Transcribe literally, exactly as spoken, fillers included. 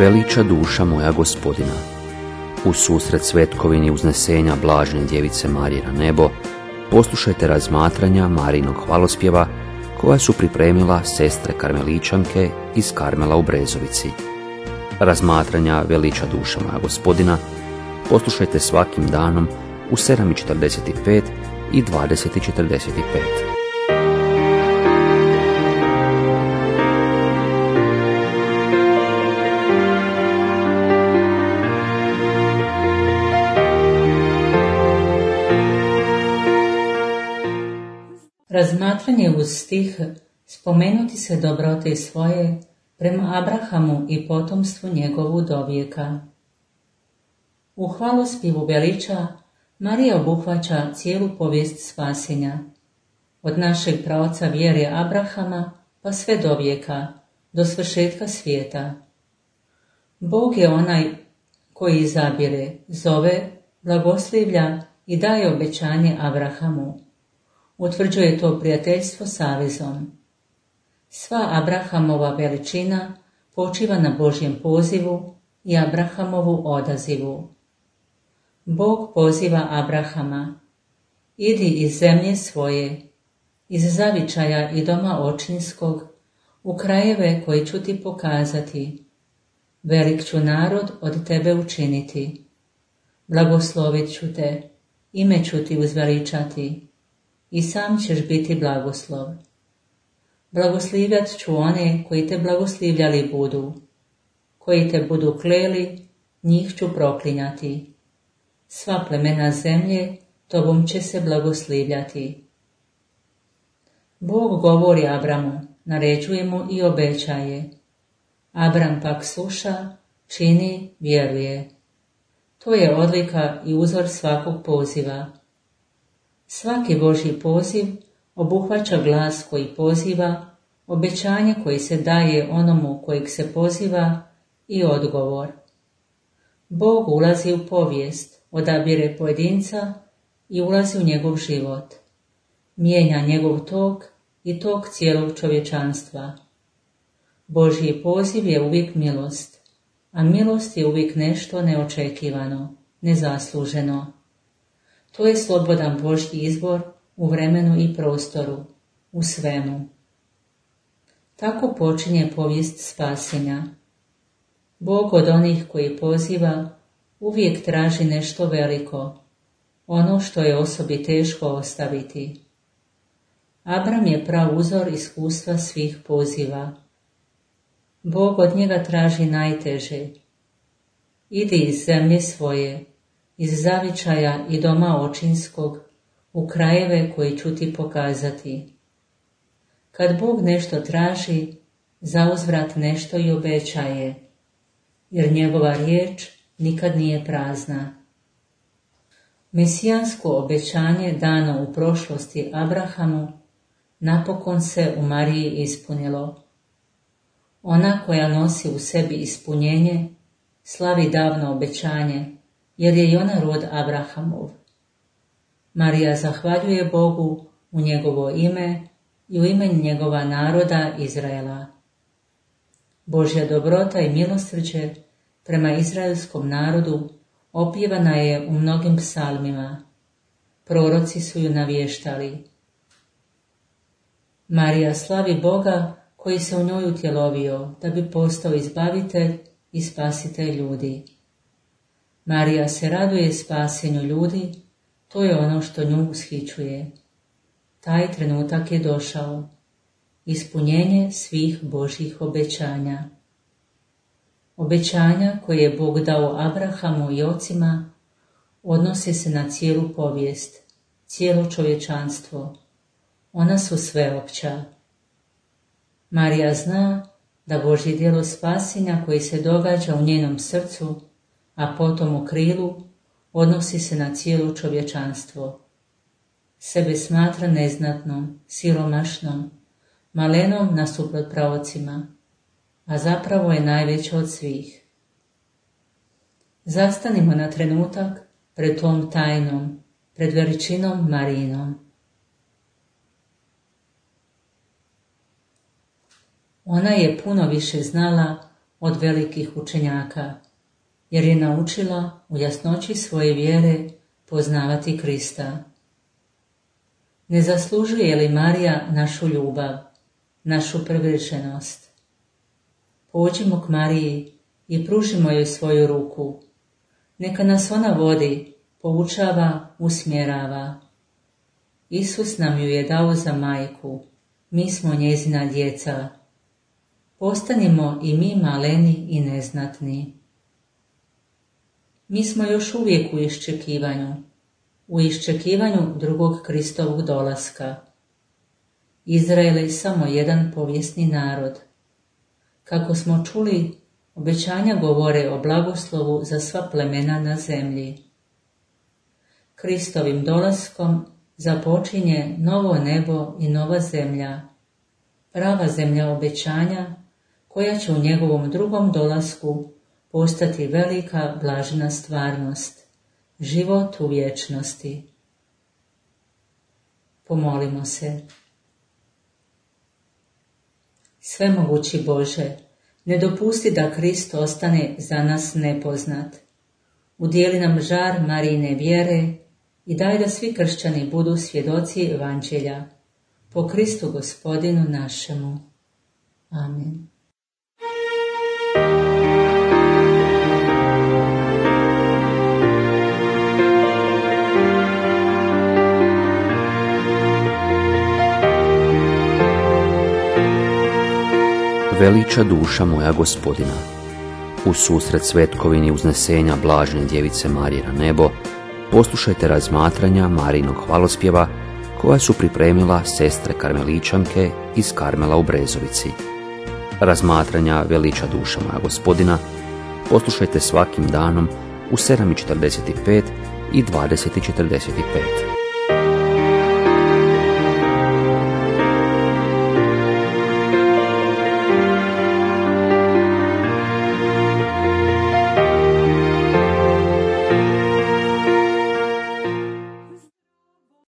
Veliča duša moja Gospodina. U susret svetkovini uznesenja blažene djevice Marije na nebo, poslušajte razmatranja Marijinog hvalospjeva koja su pripremila sestre karmeličanke iz Karmela u Brezovici. Razmatranja Veliča duša moja Gospodina poslušajte svakim danom u sedam i četrdeset pet i dvadeset i četrdeset pet. Razmatranje uz stih spomenuti se dobrote svoje prema Abrahamu i potomstvu njegovu dovijeka. U hvalospjevu veliča Marija obuhvaća cijelu povijest spasenja, od našeg praoca vjere Abrahama pa sve do vijeka, do svršetka svijeta. Bog je onaj koji izabire, zove, blagoslivlja i daje obećanje Abrahamu. Utvrđuje to prijateljstvo savezom. Sva Abrahamova veličina počiva na Božjem pozivu i Abrahamovu odazivu. Bog poziva Abrahama: idi iz zemlje svoje, iz zavičaja i doma očinskog, u krajeve koji ću ti pokazati. Velik ću narod od tebe učiniti. Blagoslovit ću te, ime ću ti uzveličati, i sam ćeš biti blagoslov. Blagoslivljat ću one koji te blagoslivljali budu, koji te budu kleli, njih ću proklinjati. Sva plemena zemlje tobom će se blagoslivljati. Bog govori Abramu, naređuje mu i obećaje. Abram pak sluša, čini, vjeruje. To je odlika i uzor svakog poziva. Svaki Božji poziv obuhvaća glas koji poziva, obećanje koji se daje onomu kojeg se poziva i odgovor. Bog ulazi u povijest, odabire pojedinca i ulazi u njegov život. Mijenja njegov tok i tok cijelog čovječanstva. Božji poziv je uvijek milost, a milost je uvijek nešto neočekivano, nezasluženo. To je slobodan Božji izbor u vremenu i prostoru, u svemu. Tako počinje povijest spasenja. Bog od onih koji poziva uvijek traži nešto veliko, ono što je osobi teško ostaviti. Abram je prav uzor iskustva svih poziva. Bog od njega traži najteže. Idi iz zemlje svoje, iz zavičaja i doma očinskog, u krajeve koji ću ti pokazati. Kad Bog nešto traži, zauzvrat nešto i obećaje, jer njegova riječ nikad nije prazna. Mesijansko obećanje dano u prošlosti Abrahamu napokon se u Mariji ispunilo. Ona koja nosi u sebi ispunjenje slavi davno obećanje, jer je i ona rod Abrahamov. Marija zahvaljuje Bogu u njegovo ime i u ime njegova naroda Izraela. Božja dobrota i milosrđe prema izraelskom narodu opjevana je u mnogim psalmima. Proroci su ju navještali. Marija slavi Boga koji se u njoj utjelovio da bi postao izbavitelj i spasitelj ljudi. Marija se raduje spasenju ljudi, to je ono što nju ushićuje. Taj trenutak je došao, ispunjenje svih Božjih obećanja. Obećanja koje je Bog dao Abrahamu i ocima odnose se na cijelu povijest, cijelo čovječanstvo. Ona su sveopća. Marija zna da Božje djelo spasenja koji se događa u njenom srcu, a potom u krilu, odnosi se na cijelo čovječanstvo. Sebe smatra neznatnom, siromašnom, malenom nasuprot praocima, a zapravo je najveća od svih. Zastanimo na trenutak pred tom tajnom, pred veličinom Marijinom. Ona je puno više znala od velikih učenjaka, jer je naučila u jasnoći svoje vjere poznavati Krista. Ne zaslužuje li Marija našu ljubav, našu privrženost? Pođimo k Mariji i pružimo joj svoju ruku. Neka nas ona vodi, poučava, usmjerava. Isus nam ju je dao za majku, mi smo njezina djeca. Postanimo i mi maleni i neznatni. Mi smo još uvijek u iščekivanju, u iščekivanju drugog Kristovog dolaska. Izrael je samo jedan povijesni narod. Kako smo čuli, obećanja govore o blagoslovu za sva plemena na zemlji. Kristovim dolaskom započinje novo nebo i nova zemlja, prava zemlja obećanja, koja će u njegovom drugom dolasku postati velika blažena stvarnost, život u vječnosti. Pomolimo se. Svemogući Bože, ne dopusti da Krist ostane za nas nepoznat. Udijeli nam žar Marijine vjere i daj da svi kršćani budu svjedoci evanđelja. Po Kristu Gospodinu našemu. Amen. Veliča duša moja Gospodina. U susret svetkovini uznesenja blažene djevice Marije na nebo, poslušajte razmatranja Marijinog hvalospjeva koja su pripremila sestre karmeličanke iz Karmela u Brezovici. Razmatranja Veliča duša moja Gospodina poslušajte svakim danom u sedam i četrdeset pet i dvadeset i četrdeset pet.